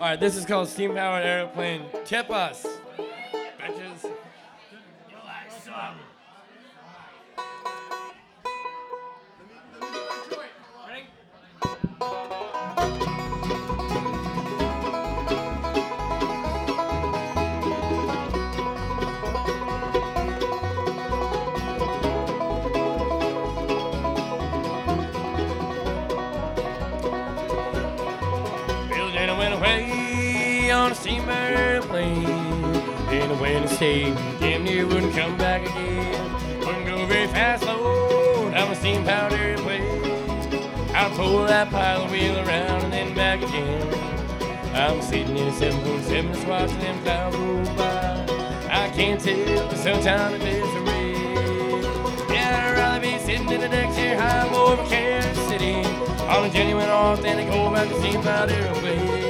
All right, this is called Steam Powered Airplane. Tip us, bitches. Bill Jenner went away on a steamer airplane. In a winter state, damn near wouldn't come back again. Wouldn't go very fast, Lord, I'm a steam powered airplane. I'll pull that pilot wheel around and then back again. I'm sitting in a 747 just watching them clouds roll by. I can't tell the sunshine if it's a rain. Yeah, I'd rather be sitting in a deck chair high over Kansas City on a genuine authentic old back to steam powered airplane.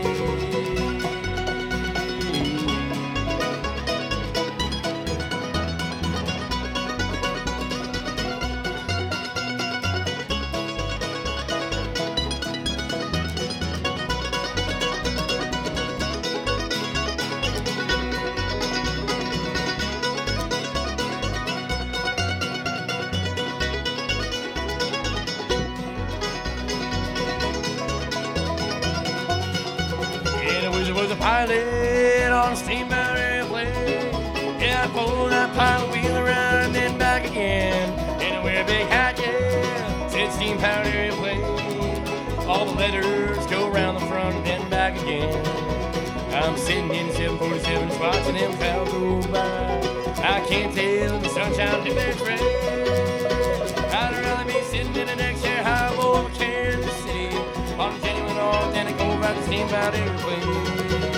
Was a pilot on a steamboat airplane. Yeah, I pulled that pilot wheel around and then back again. And I wear a big hat, yeah, said steam powered airplane. All the letters go around the front and then back again. I'm sitting in 747 just watching them clouds go by. I can't tell the sunshine if it's red. I'd rather be sitting in a deck chair high over Kansas City on a genuine authentic old rock steam powered airplane.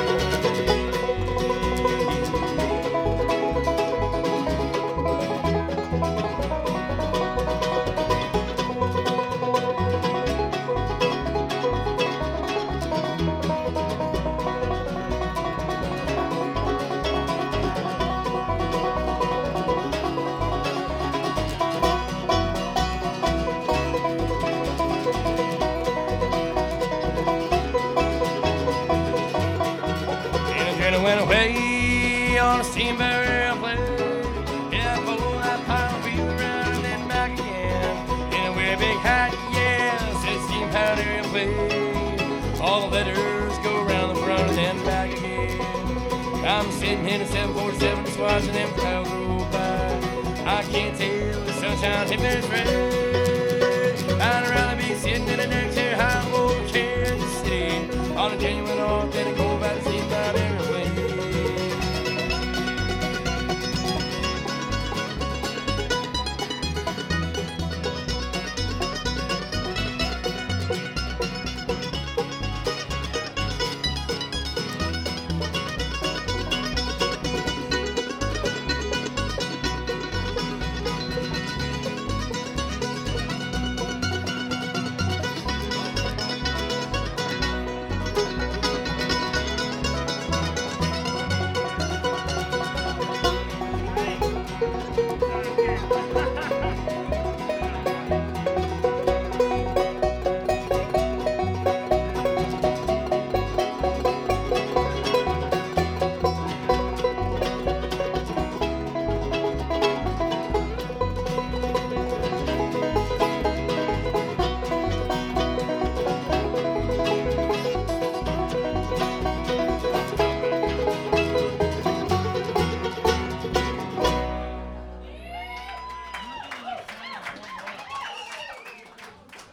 Went away on a steamboat airplane. Yeah, I pulled that pilot wheel around and then back again. And I wear a big hat, yeah, says steam powered airplane. All the letters go around the front and then back again. I'm sitting in a 747 just watching them clouds roll by. I can't tell the sunshine if it's red. I'd rather be sitting in